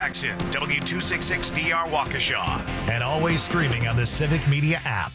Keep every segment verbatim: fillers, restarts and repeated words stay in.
Jackson, W two sixty-six D R Waukesha, and always streaming on the Civic Media app.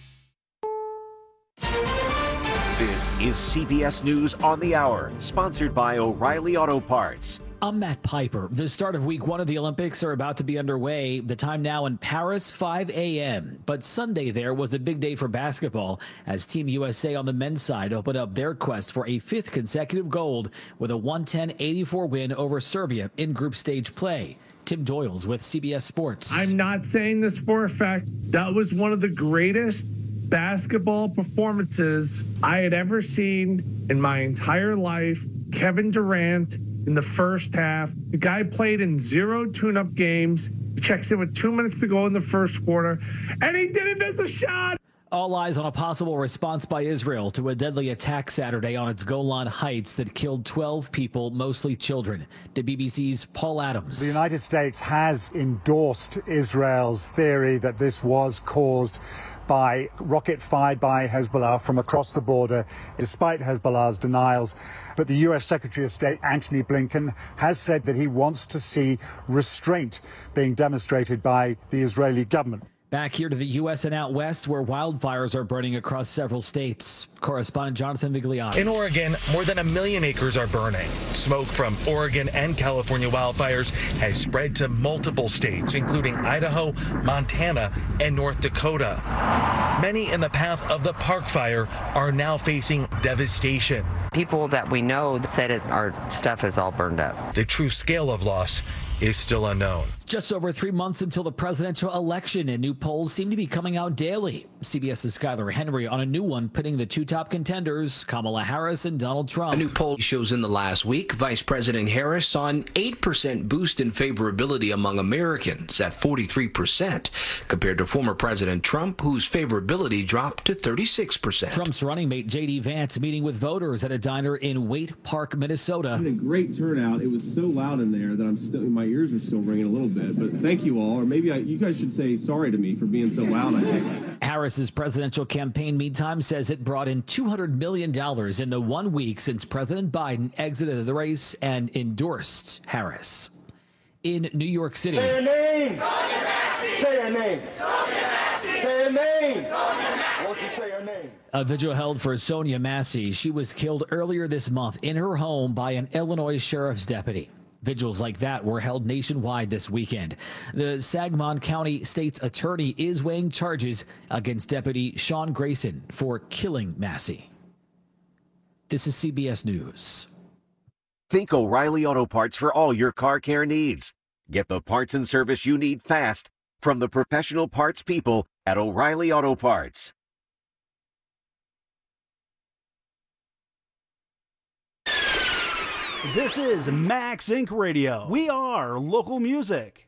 This is C B S News on the Hour, sponsored by O'Reilly Auto Parts. I'm Matt Piper. The start of week one of the Olympics are about to be underway. The time now in Paris, five a.m. But Sunday there was a big day for basketball as Team U S A on the men's side opened up their quest for a fifth consecutive gold with a one ten eighty-four win over Serbia in group stage play. Tim Doyle's with C B S Sports. I'm not saying this for a fact. That was one of the greatest basketball performances I had ever seen in my entire life. Kevin Durant in the first half. The guy played in zero tune-up games. He checks in with two minutes to go in the first quarter, and he didn't miss a shot. All eyes on a possible response by Israel to a deadly attack Saturday on its Golan Heights that killed twelve people, mostly children. The B B C's Paul Adams. The United States has endorsed Israel's theory that this was caused by rocket fired by Hezbollah from across the border, despite Hezbollah's denials. But the U S Secretary of State, Antony Blinken, has said that he wants to see restraint being demonstrated by the Israeli government. Back here to the U S and out west, where wildfires are burning across several states. Correspondent Jonathan Vigliotti. In Oregon, more than a million acres are burning. Smoke from Oregon and California wildfires has spread to multiple states, including Idaho, Montana, and North Dakota. Many in the path of the Park Fire are now facing devastation. People that we know said it, our stuff is all burned up. The true scale of loss is still unknown. It's just over three months until the presidential election, and new polls seem to be coming out daily. CBS's Skylar Henry on a new one, pitting the two top contenders, Kamala Harris and Donald Trump. A new poll shows in the last week, Vice President Harris saw an eight percent boost in favorability among Americans at forty-three percent, compared to former President Trump, whose favorability dropped to thirty-six percent. Trump's running mate, J D Vance, meeting with voters at a diner in Waite Park, Minnesota. We had a great turnout. It was so loud in there that I'm still, my ears are still ringing a little bit, but thank you all. Or maybe I, you guys should say sorry to me for being so loud, I think. Harris's presidential campaign, meantime, says it brought in two hundred million dollars in the one week since President Biden exited the race and endorsed Harris. In New York City. Say her name. Say her name. Say her name. Won't you say her name? A vigil held for Sonia Massey. She was killed earlier this month in her home by an Illinois sheriff's deputy. Vigils like that were held nationwide this weekend. The Sangamon County State's attorney is weighing charges against Deputy Sean Grayson for killing Massey. This is C B S News. Think O'Reilly Auto Parts for all your car care needs. Get the parts and service you need fast from the professional parts people at O'Reilly Auto Parts. This is Max Incorporated. Radio. We are local music.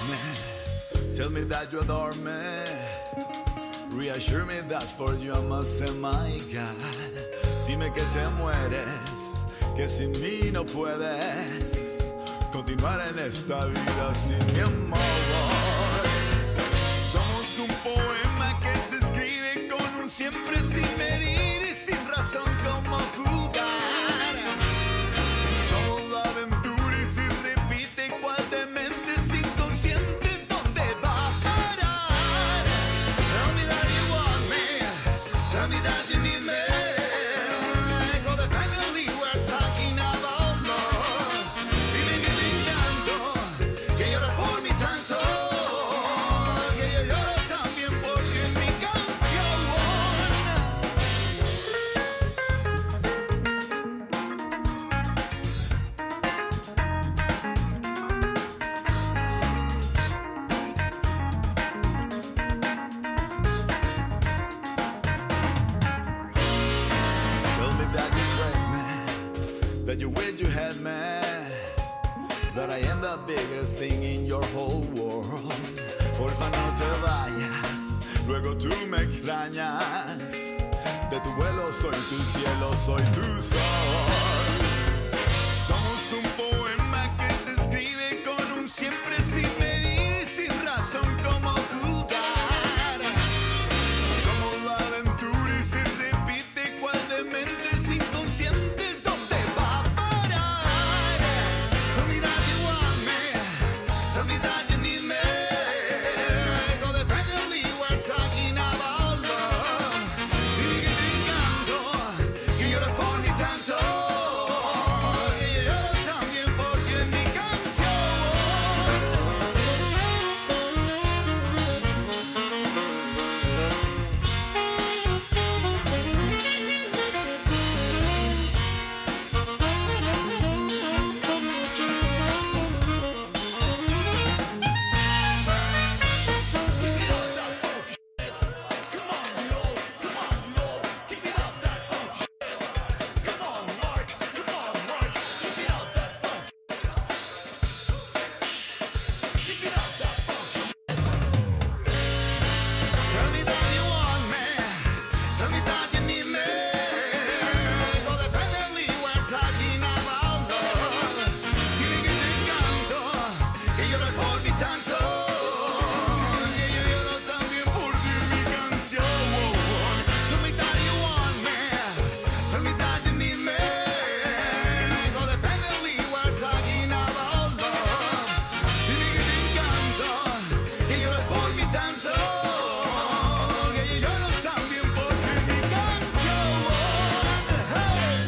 me. Tell me that you adore me. Reassure me that for you I must say my God. Dime que te mueres, que sin mí no puedes continuar en esta vida sin mi amor. Somos un poema que se escribe con un siempre sin medir y sin razón como jugar. Somos la aventura y si repite cual de mentes inconscientes ¿dónde va a parar? Tell me that you want me, tell me that you need me. Codependently we're talking about love. Dime que te encanto, que lloras por mi tanto, que yo lloro también porque en mi canción. Tell me that you crave me, that you wish you had me, that I am the biggest thing in your whole world. Porfa no te vayas, luego tú me extrañas. De tu vuelo soy tu cielo, soy tu sol. Somos un poema que se escribe con un siempre sin medir, sin razón como jugar. Somos la aventura y se repite cual de mentes inconscientes ¿dónde va a parar? Tell me that you want me, tell me that you need me. Codependently we're talking about love. Dime que te encanto, que lloras por mi tanto, que yo lloro también porque en mi canción. Tell me that you want me, tell me that you need me. Codependently we're talking about love. Dime que te encanto, que lloras por mi tanto, que yo lloro también por ti en mi canción. Tell me that you want me, tell me that you need me. Codependently we're talking about love. Dime que te encanto, que lloras por mi tanto, que yo lloro también por ti en mi canción. Hey.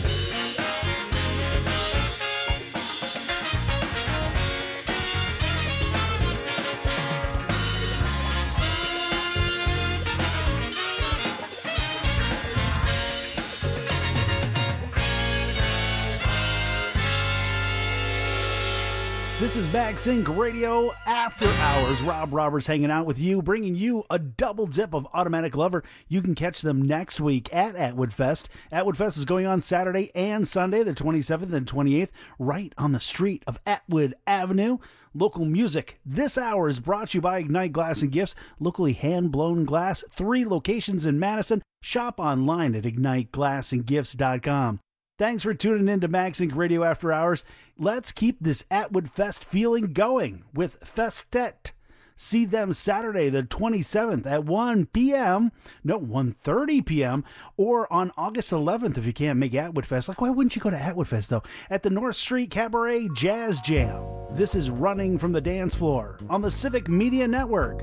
This is Backsync Radio After Hours. Rob Roberts hanging out with you, bringing you a double dip of Automatic Lover. You can catch them next week at Atwood Fest. Atwood Fest is going on Saturday and Sunday, the twenty-seventh and twenty-eighth, right on the street of Atwood Avenue. Local music this hour is brought to you by Ignite Glass and Gifts, locally hand-blown glass, three locations in Madison. Shop online at ignite glass and gifts dot com. Thanks for tuning in to Backsync Radio After Hours. Let's keep this Atwood Fest feeling going with Festet. See them Saturday the twenty-seventh at one p.m. No, one thirty p.m. or on August eleventh if you can't make Atwood Fest. Like, why wouldn't you go to Atwood Fest, though? At the North Street Cabaret Jazz Jam. This is Running from the Dance Floor on the Civic Media Network.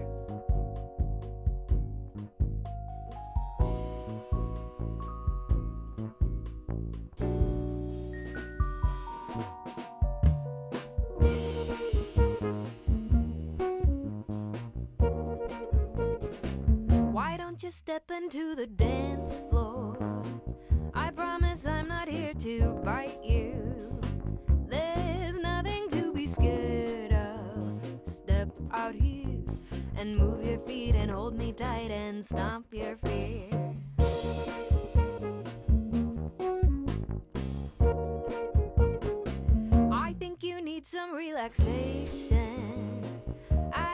Why don't you step into the dance floor? I promise I'm not here to bite you. There's nothing to be scared of. Step out here and move your feet and hold me tight and stomp your fear. I think you need some relaxation. I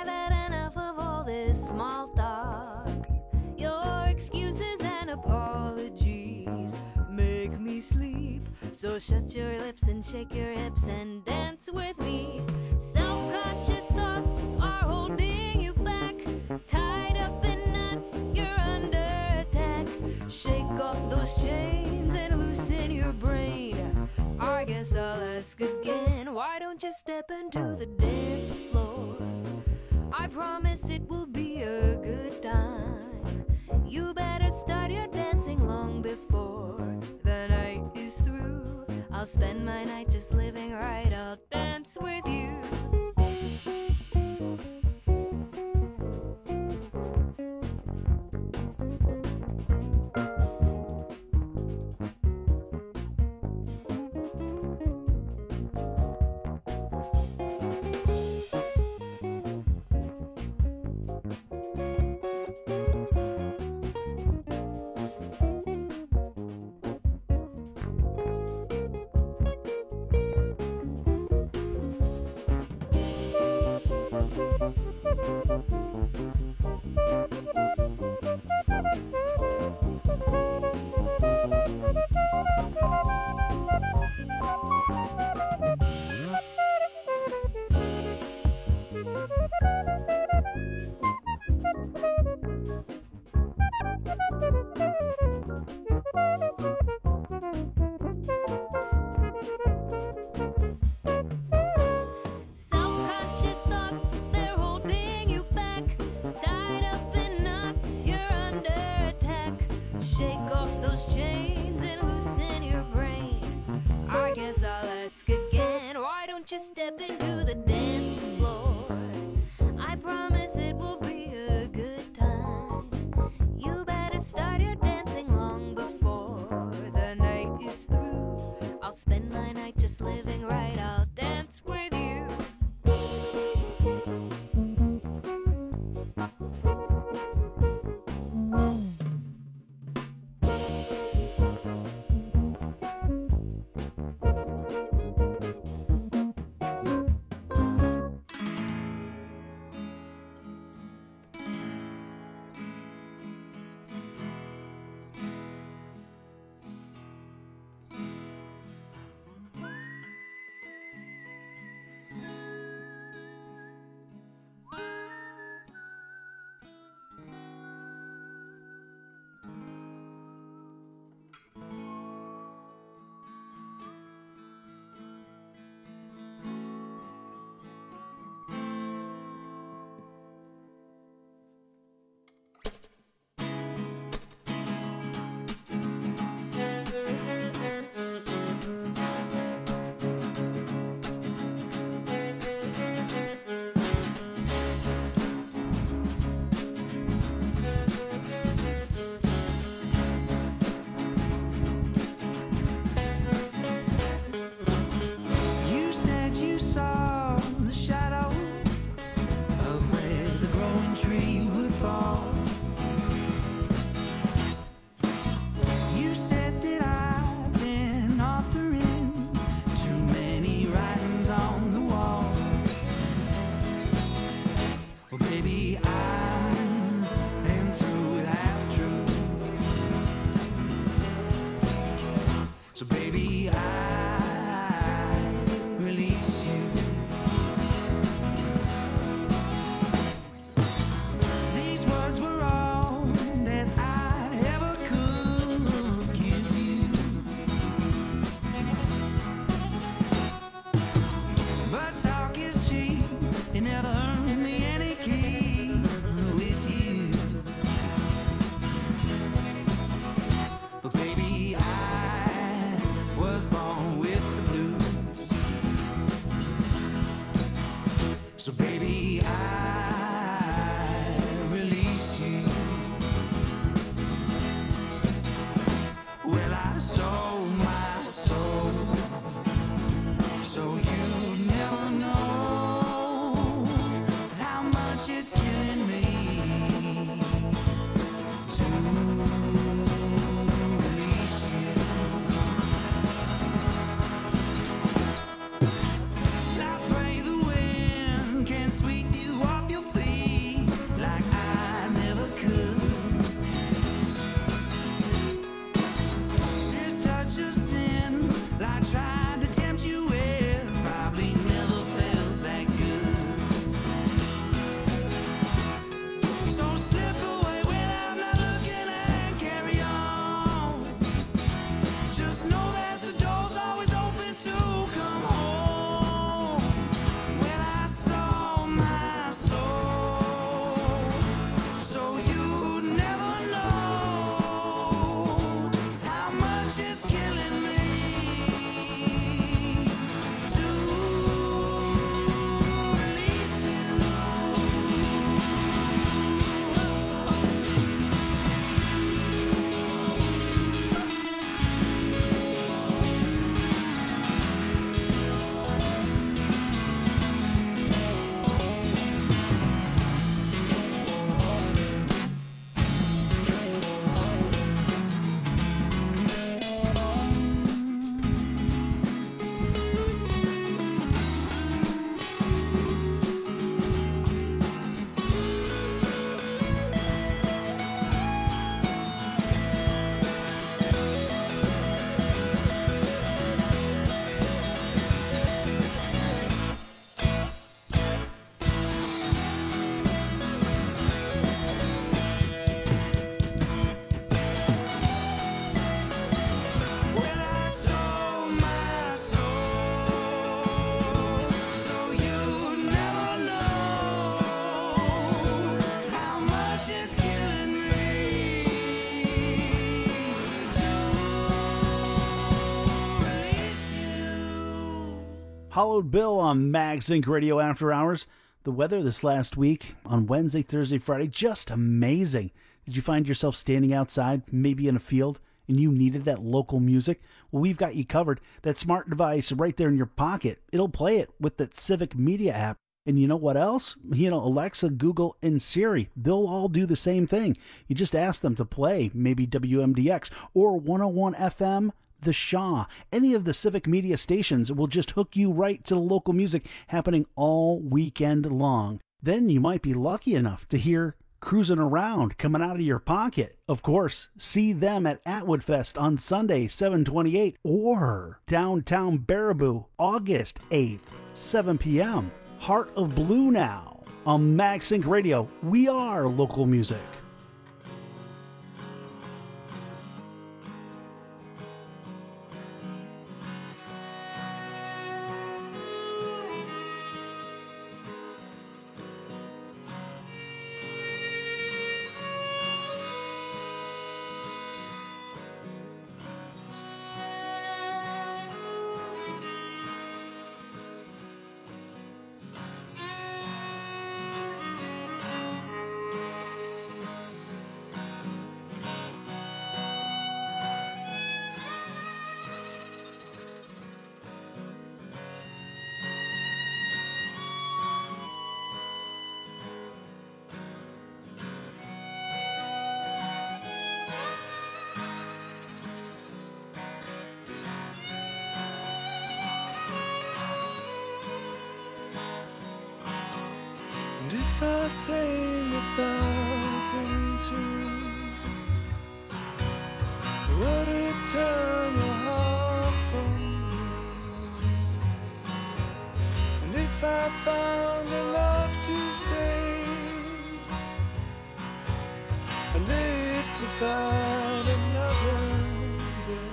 this small talk. Your excuses and apologies make me sleep. So shut your lips and shake your hips and dance with me. Self-conscious thoughts are holding you back. Tied up in knots, you're under attack. Shake off those chains and loosen your brain. I guess I'll ask again, why don't you step into the dance floor? I promise it will be a good time. You better start your dancing long before the night is through. I'll spend my night just living right, I'll dance with you. Just step into the dance floor. I promise it will be a good time. You better start your dancing long before the night is through. I'll spend my night just living right, I'll dance with you. Sweep you off your feet like I Hollowed Bill on MagSync Radio After Hours. The weather this last week on Wednesday, Thursday, Friday, just amazing. Did you find yourself standing outside, maybe in a field, and you needed that local music? Well, we've got you covered. That smart device right there in your pocket, it'll play it with that Civic Media app. And you know what else? You know, Alexa, Google, and Siri, they'll all do the same thing. You just ask them to play maybe W M D X or one oh one F M, The Shaw. Any of the Civic Media stations will just hook you right to the local music happening all weekend long. Then you might be lucky enough to hear Cruising Around coming out of your pocket. Of course, see them at Atwood Fest on Sunday, seven twenty-eight, or downtown Baraboo, August eighth, seven p.m. Heart of Blue now on MagSync Radio. We are local music. If I sang a thousand tunes, would it turn your heart from me? And if I found a love to stay, I live to find another day.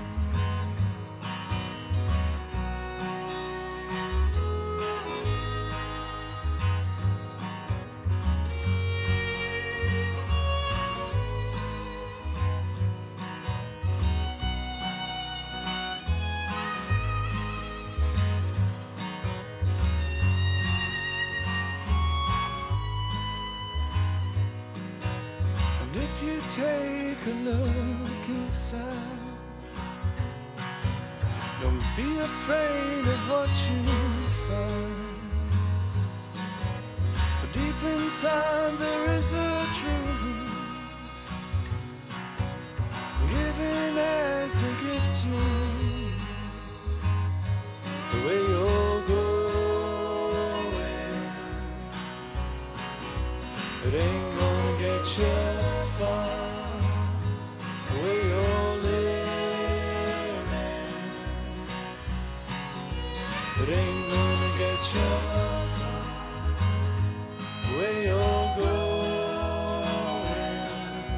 If you take a look inside, don't be afraid of what you find. But deep inside there is a truth, given as a gift to you. The way you're going, it ain't gonna get you far. The way you're living, it ain't gonna get you far. The way you're going,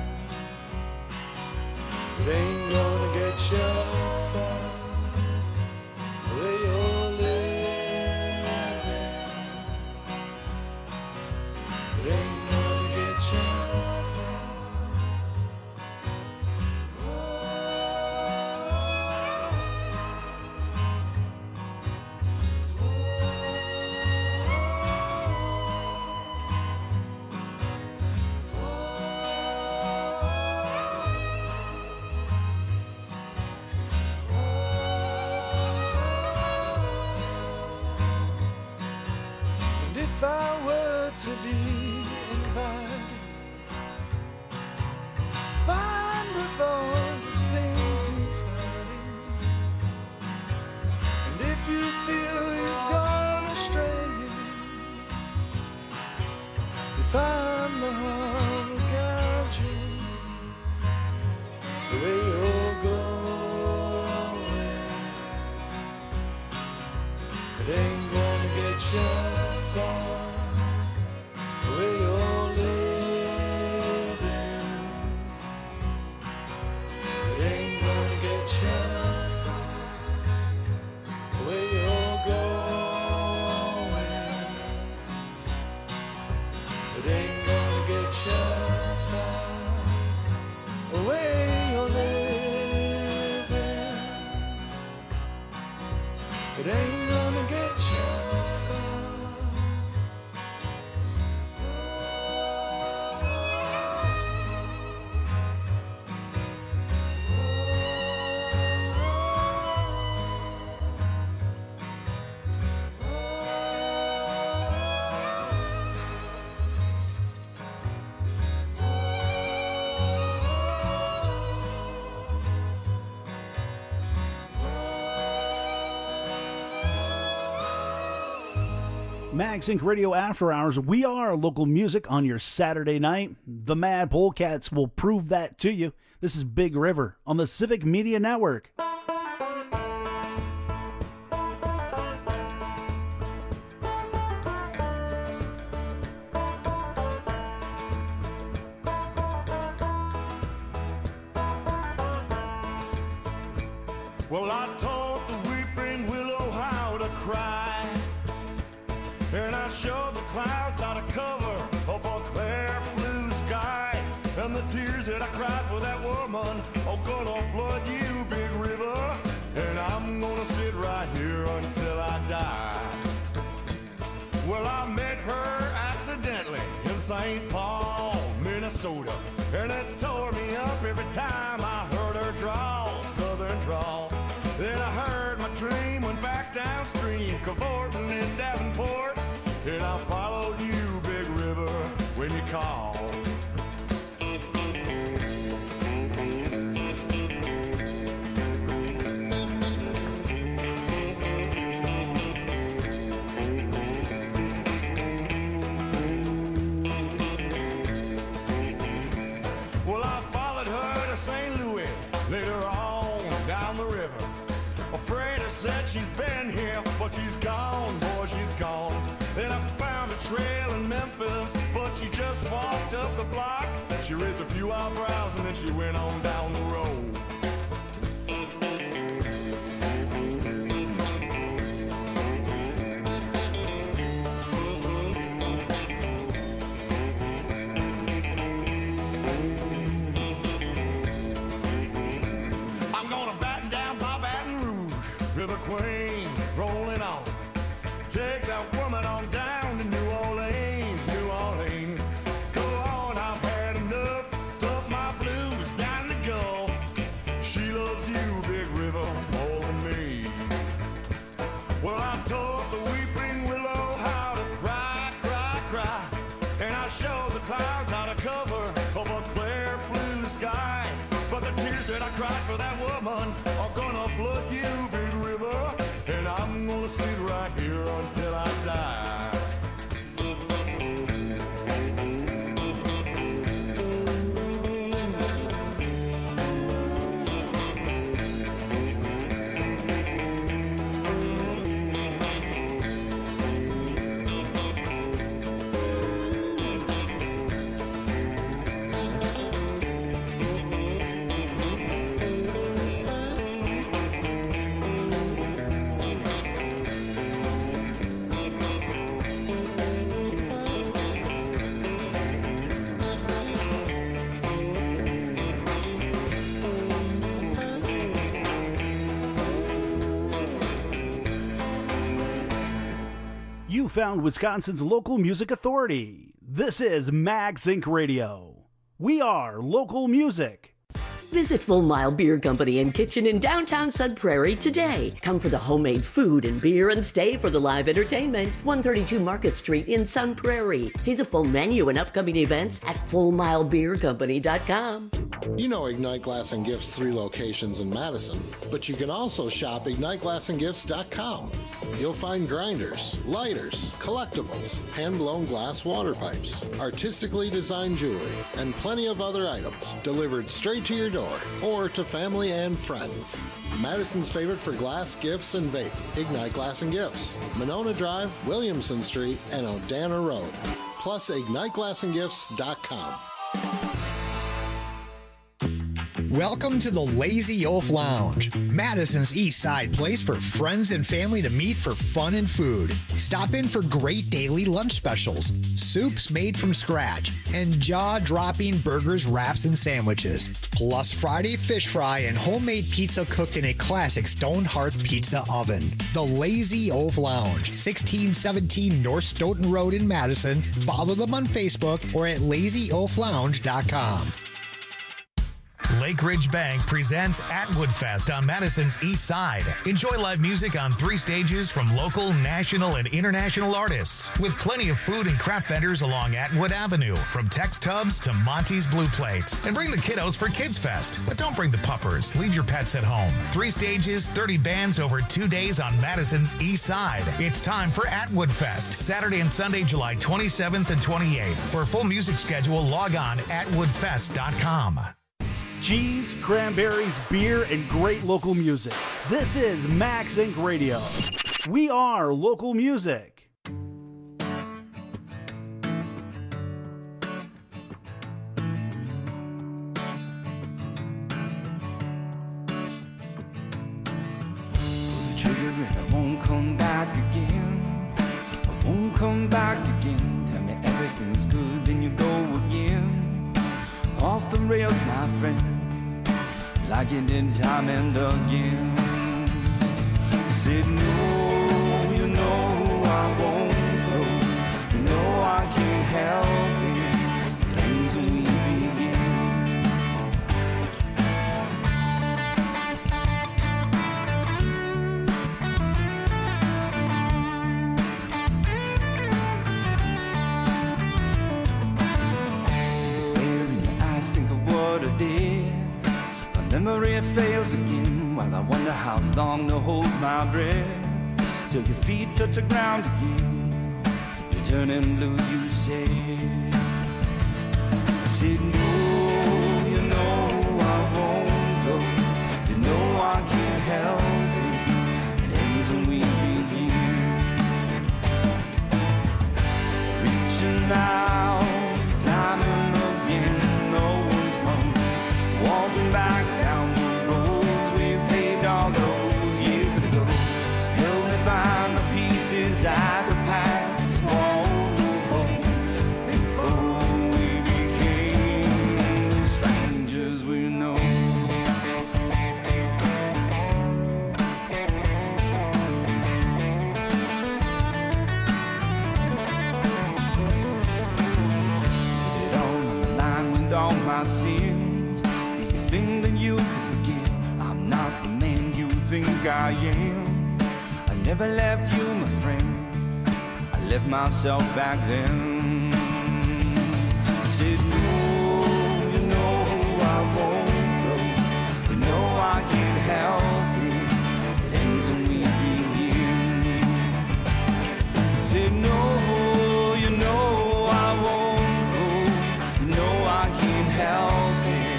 it ain't gonna get you far. The way you're living, it ain't gonna get you far. If I were to be invited, find of all the things you've heard, and if you feel you've gone astray, you find the heart will guide you. The way you're going, it ain't gonna get you far. The way you're living, it ain't gonna get you far. The way you're going, it ain't gonna get MagSync Radio After Hours. We are local music on your Saturday night. The Mad Polecats will prove that to you. This is Big River on the Civic Media Network. Well, I taught the weeping willow how to cry, and I showed the clouds how to cover up a clear blue sky. And the tears that I cried for that woman are gonna flood you, Big River, and I'm gonna sit right here until I die. Well, I met her accidentally in Saint Paul, Minnesota, and it tore me up every time I heard her drawl, southern drawl. Then I heard my dream went back downstream, cavorting in Davenport, and I followed you, Big River, when you called. Well, I followed her to Saint Louis, later on down the river. Afraid I said she's been here, but she's gone, boy, she's gone. Then I found a trail in Memphis, but she just walked up the block. She raised a few eyebrows and then she went on down the road. I'm gonna batten down by Baton Rouge, River Queen, rolling on. Take that woman on down to New Orleans, New Orleans. Go on, I've had enough, dump my blues down the Gulf. She loves you, Big River, more than me. Well, I taught the weeping willow how to cry, cry, cry, and I showed the clouds how to cover up a clear blue sky. But the tears that I cried for that woman are gonna flood you, Big River, and I'm gonna sit right here until I die. You found Wisconsin's local music authority. This is MagSync Radio. We are local music. Visit Full Mile Beer Company and Kitchen in downtown Sun Prairie today. Come for the homemade food and beer and stay for the live entertainment. one thirty-two Market Street in Sun Prairie. See the full menu and upcoming events at full mile beer company dot com. You know Ignite Glass and Gifts' three locations in Madison, but you can also shop ignite glass and gifts dot com. You'll find grinders, lighters, collectibles, hand-blown glass water pipes, artistically designed jewelry, and plenty of other items delivered straight to your door or to family and friends. Madison's favorite for glass, gifts, and vape, Ignite Glass and Gifts, Monona Drive, Williamson Street, and Odana Road. Plus ignite glass and gifts dot com. Welcome to the Lazy Wolf Lounge, Madison's East Side place for friends and family to meet for fun and food. Stop in for great daily lunch specials, soups made from scratch, and jaw-dropping burgers, wraps, and sandwiches. Plus Friday fish fry and homemade pizza cooked in a classic stone hearth pizza oven. The Lazy Wolf Lounge, sixteen seventeen North Stoughton Road in Madison. Follow them on Facebook or at lazy wolf lounge dot com. Lake Ridge Bank presents Atwood Fest on Madison's East Side. Enjoy live music on three stages from local, national, and international artists, with plenty of food and craft vendors along Atwood Avenue, from Tex Tubs to Monty's Blue Plate. And bring the kiddos for Kids Fest, but don't bring the puppers. Leave your pets at home. Three stages, thirty bands over two days on Madison's East Side. It's time for Atwood Fest, Saturday and Sunday, July twenty-seventh and twenty-eighth. For a full music schedule, log on atwood fest dot com. Cheese, cranberries, beer, and great local music. This is Max Incorporated. Radio. We are local music. Won't come back again. I won't come back again. Tell me everything's good, then you go again. Off the rails, my friend, like you did time and again. Said no, you know I won't go. You know I can't help it. It ends when we begin. What I did, my memory fails again. While I wonder how long to hold my breath till your feet touch the ground again. You're turning blue, you say. I said no, you know I won't go. You know I can't help it. It ends when we begin. Reaching out, time and again. Walking back down the roads we paved all those years ago. Help me find the pieces I could pass walk home before we became strangers we know. Did it all on the line with all my sins. Think that you can forget I'm not the man you think I am. I never left you, my friend. I left myself back then. Said no, you know I won't go. You know I can't help it. It ends when we begin. Said no, you know I won't go. You know I can't help it.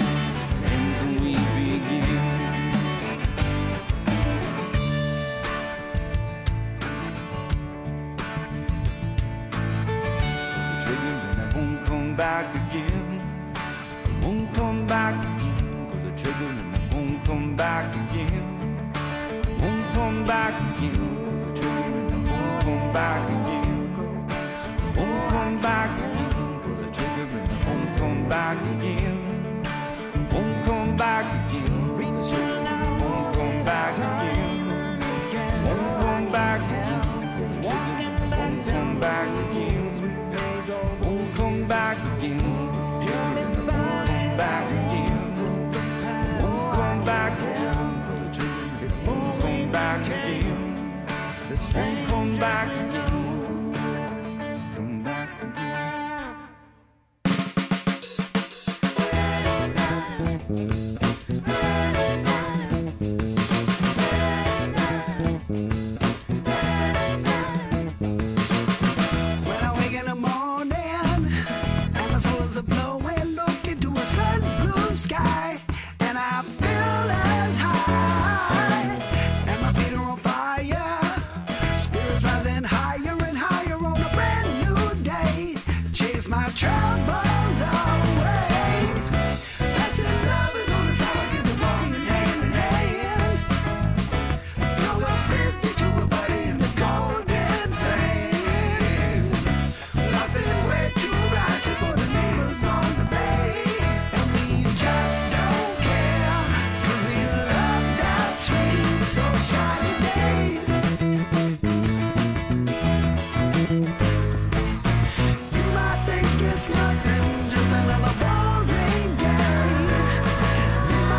Back again, I won't come back again. Pull the trigger and I won't come back again. I won't come back again. Pull the trigger and I won't come back again. I won't come back again. Pull the trigger and I won't come back again. I won't come back again. Pull the trigger and I won't come back again. I won't come back again. Pull the trigger and I won't come back again. Won't come back again. Won't come back again. Won't come back again. Won't come back again. Won't come back again. Come back When I wake in the morning and my soul's a blowing, look into a sun blue sky, and I feel as high, and my feet are on fire, spirits rising higher and higher on a brand new day, chase my troubles away. That's it, love is on the side, get the rolling hand in hand. Throw the fifty to a buddy in the golden sand. Nothing way too righteous for the neighbors on the bay. And we just don't care, 'cause we love that sweet, so shiny day. You might think it's nothing, just another boring day.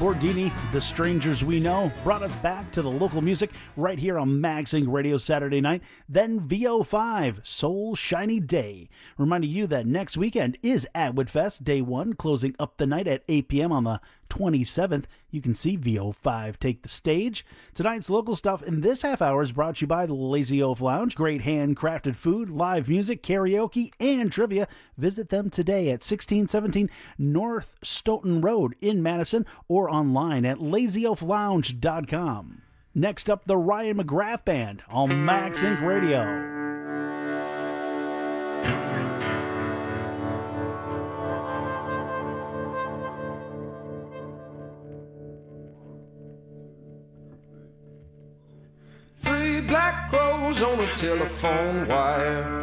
Bordini, The Strangers We Know, brought us back to the local music right here on MagSync Radio Saturday night. Then V O five, Soul Shiny Day. Reminding you that next weekend is Atwood Fest, day one, closing up the night at eight p.m. on the twenty-seventh. You can see V O five take the stage. Tonight's local stuff in this half hour is brought to you by the Lazy Oaf Lounge. Great handcrafted food, live music, karaoke, and trivia. Visit them today at sixteen seventeen North Stoughton Road in Madison or online at lazy oaf lounge dot com. Next up, the Ryan McGrath Band on MagSync Radio. Three black crows on a telephone wire.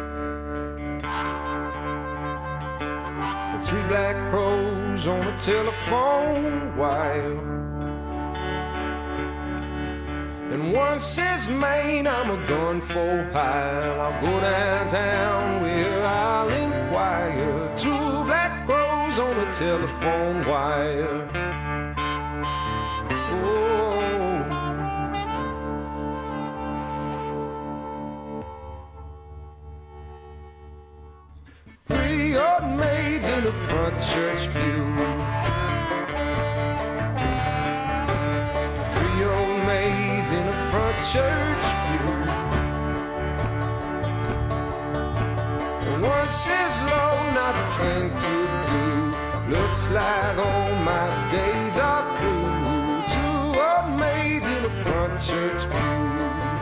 Three black crows on a telephone wire. And one says, Maine, I'm a gun for hire. I'll go downtown where I'll inquire. Two black crows on a telephone wire. Oh. Three old maids in the front church pew. Three old maids in the front church pew. And one says, Lord, not a thing to do. Looks like all my days are through. Two old maids in the front church pew.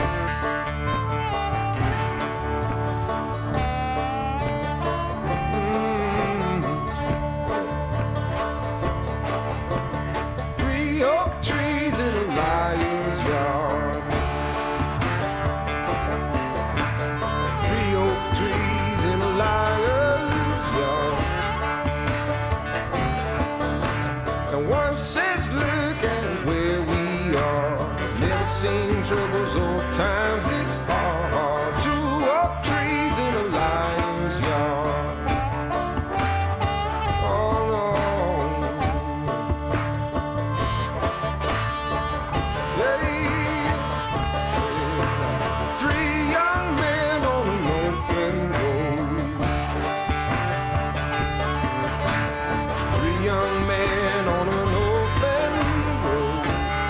Seen troubles old times this hard. Two oak trees in a lion's yard. Oh no. Hey. Three young men on an open road. Three young men on an open road.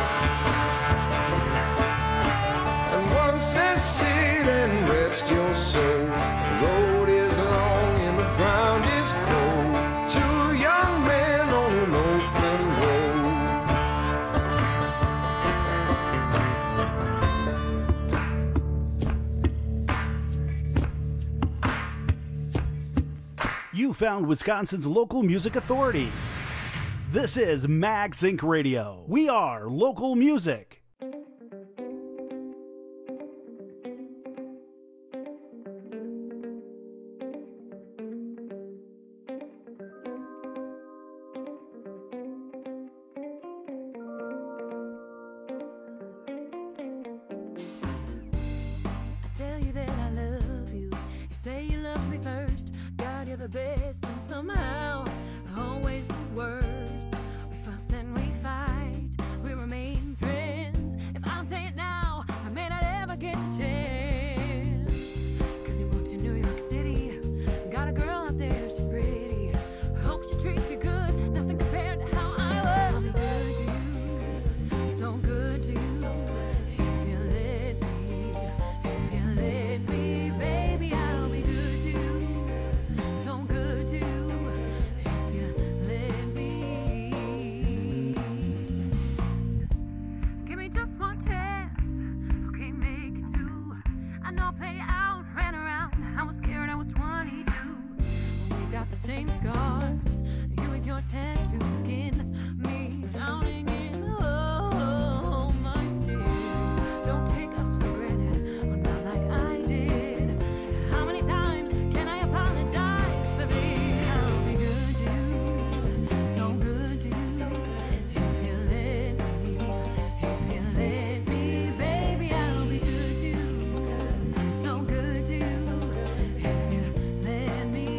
Says sit and rest your soul. The road is long and the ground is cold. Two young men on an open road. You found Wisconsin's local music authority. This is MagSync Radio. We are local music.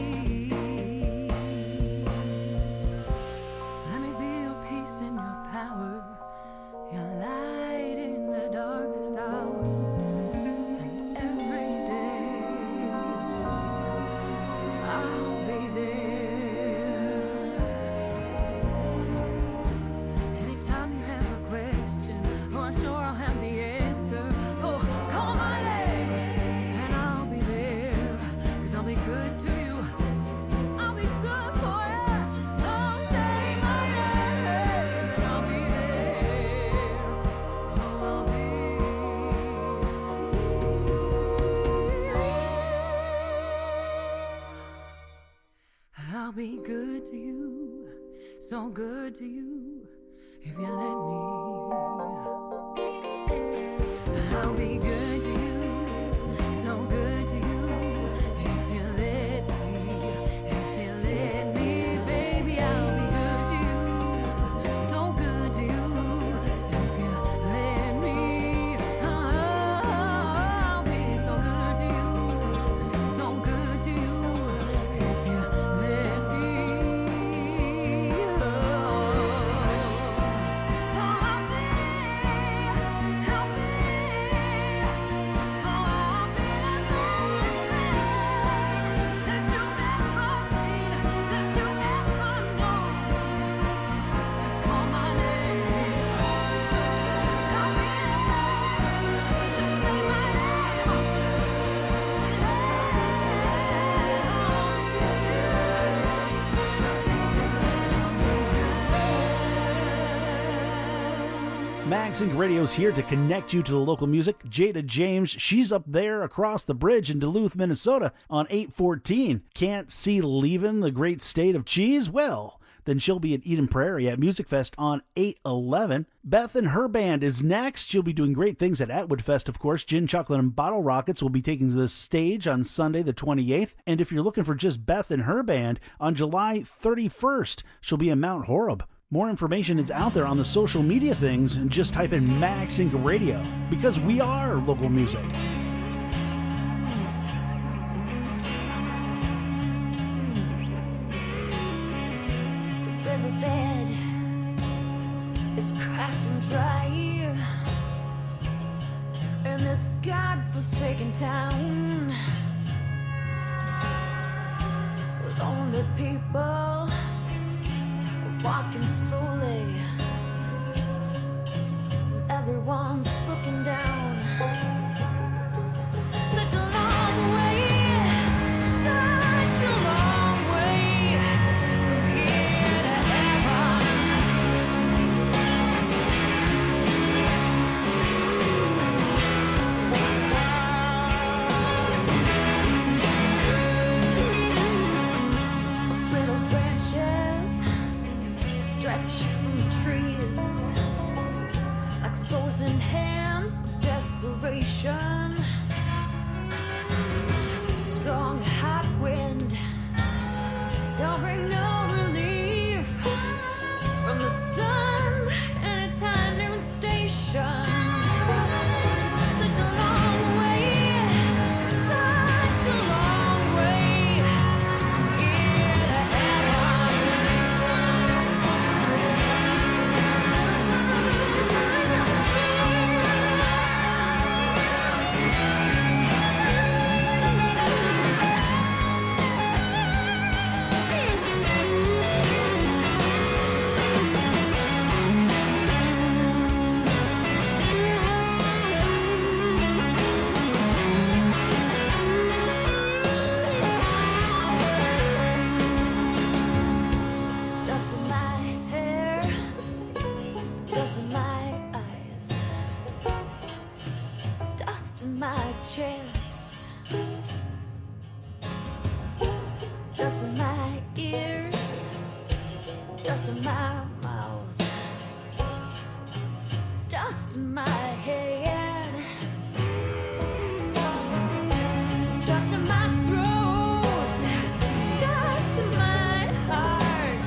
Power. I'll be good to you, so good to you, if you let me. I'll be good to you, so good to you, if you let me, if you let me, baby. I'll be good to you, so good to you, if you let me. I'll be so good to you, so good to you, if you let me. Oh, I'll be, I'll be. MagSync Radio's here to connect you to the local music. Jada James, she's up there across the bridge in Duluth, Minnesota on eight fourteen. Can't see leaving the great state of cheese? Well, then she'll be at Eden Prairie at Music Fest on eight eleven. Beth and her band is next. She'll be doing great things at Atwood Fest, of course. Gin, Chocolate, and Bottle Rockets will be taking the stage on Sunday the twenty-eighth. And if you're looking for just Beth and her band, on July thirty-first, she'll be in Mount Horeb. More information is out there on the social media things, and just type in MagSync Radio, because we are local music. The riverbed is cracked and dry in this godforsaken town, with only people walking slowly, everyone's looking down. Such a long way, such a long way from here to heaven. Brittle branches stretch from the trees like frozen hands of desperation. Strong hot wind don't bring no relief from the sun and its high noon station. Such a long way, such a long way from here to heaven. Dust in my hair, dust in my eyes, dust in my chest, dust in my ears, dust in my mouth, dust in my head, dust in my throat, dust in my heart,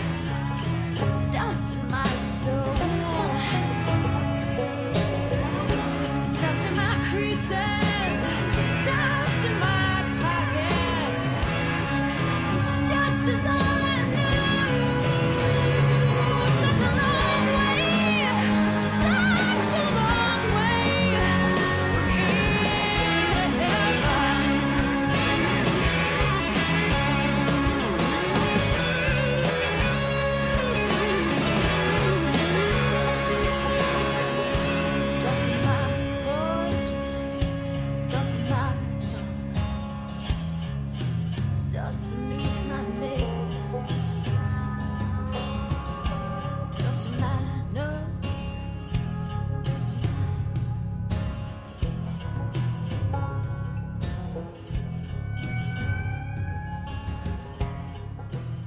dust in my soul, dust in my creases, dust in my pockets. This dust is all I know. Such a long way, such a long way from here to heaven. Dust in my hopes, dust in my tongue, dust beneath my nails, dust in my nose, dust in my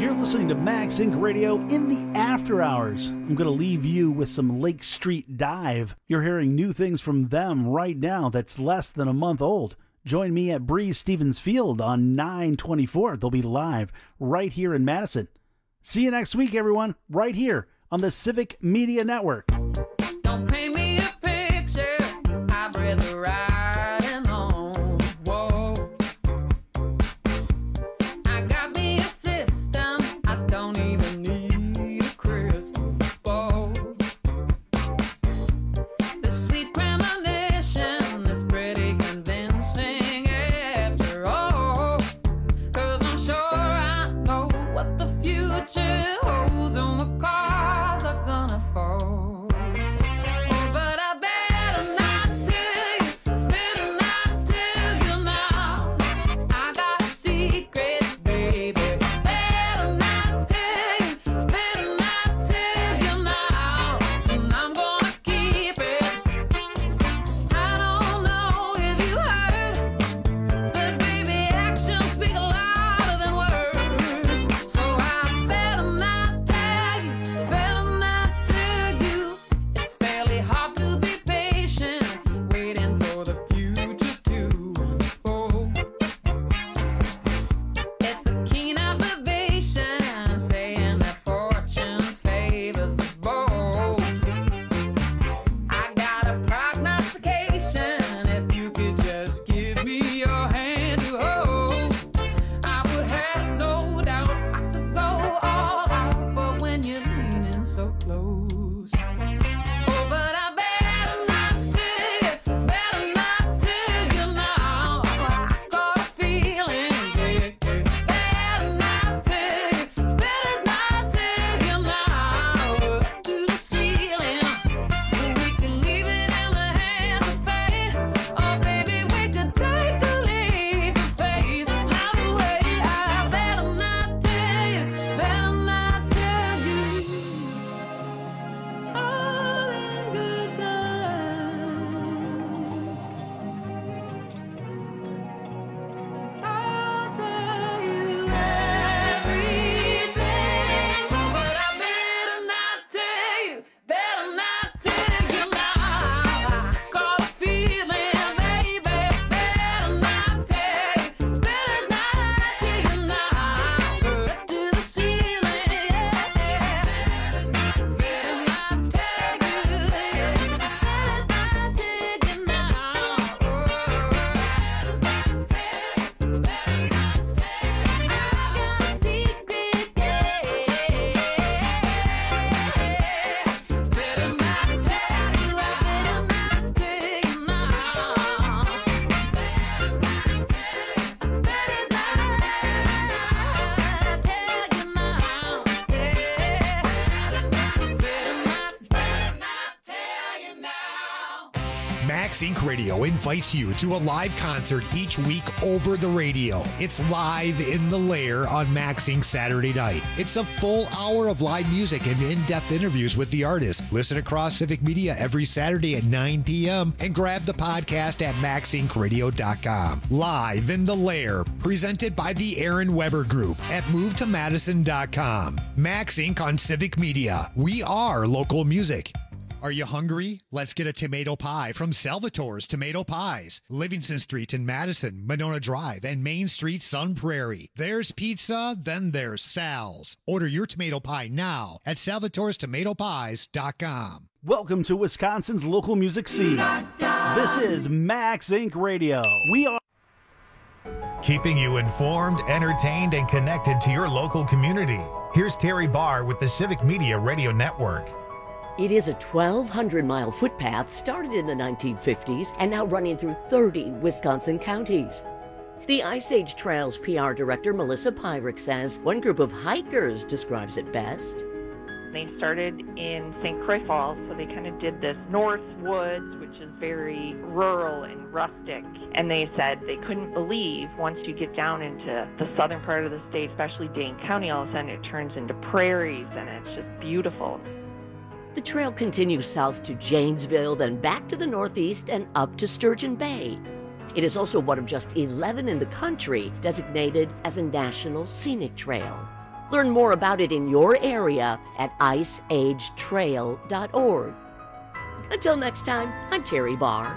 You're listening to Max Inc Radio in the after hours. I'm going to leave you with some Lake Street Dive. You're hearing new things from them right now that's less than a month old. Join me at Breeze Stevens Field on nine twenty-four. They'll be live right here in Madison. See you next week, everyone, right here on the Civic Media Network. Don't paint me a picture, I'd rather ride on. Whoa. I got me a system, I don't even need a crystal ball. The sweet premonition is pretty convincing after all. 'Cause I'm sure I know what the future holds and what cards are gonna fall. Oh, but I better not tell you, better not tell you now. I got a secret, baby. Better not tell you, better not tell you now. And I'm gonna keep it. I don't know if you heard, but baby, actions speak louder than words. So I better not tell you, better not tell you. It's fairly hard to be patient, waiting for the future to unfold. It's a keen observation, saying that fortune favors the bold. I got a prognostication, if you could just give me your hand to hold, I would have no doubt I could go all out, but when you're leaning so close, oh, but I better not tell you, better not tell you now. I got a feeling, yeah, yeah. Better not tell you, better not tell you now. Up to the ceiling, we can leave it in the hands of fate. Oh, baby, we could take a leap of faith. Either way, I better not tell you, better not tell you. All in good time. I'll tell you everything, but I better not tell you, better not tell you now. I got a feeling, baby, better not tell you, better not tell you now. Up to the ceiling, yeah. Better not tell you, yeah. Better not tell you now. Max Inc Radio invites you to a live concert each week over the radio. It's Live in the Lair on Max Inc Saturday night. It's a full hour of live music and in-depth interviews with the artist. Listen across Civic Media every Saturday at nine p.m. and grab the podcast at max inc radio dot com. Live in the Lair, presented by the Aaron Weber Group at move to madison dot com. Max Inc on Civic Media. We are local music. Are you hungry? Let's get a tomato pie from Salvatore's Tomato Pies. Livingston Street in Madison, Monona Drive, and Main Street, Sun Prairie. There's pizza, then there's Sal's. Order your tomato pie now at salvatores tomato pies dot com. Welcome to Wisconsin's local music scene. This is Max Inc Radio. We are keeping you informed, entertained, and connected to your local community. Here's Terry Barr with the Civic Media Radio Network. It is a twelve hundred mile footpath started in the nineteen fifties and now running through thirty Wisconsin counties. The Ice Age Trails P R director Melissa Pyrick says one group of hikers describes it best. They started in Saint Croix Falls, so they kind of did this North Woods, which is very rural and rustic. And they said they couldn't believe once you get down into the southern part of the state, especially Dane County, all of a sudden it turns into prairies and it's just beautiful. The trail continues south to Janesville, then back to the northeast and up to Sturgeon Bay. It is also one of just eleven in the country designated as a National Scenic Trail. Learn more about it in your area at ice age trail dot org. Until next time, I'm Terry Barr.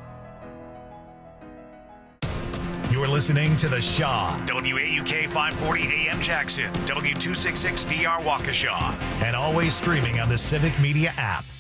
You're listening to The Shaw, W A U K five forty A M Jackson, W two sixty-six D R Waukesha, and always streaming on the Civic Media app.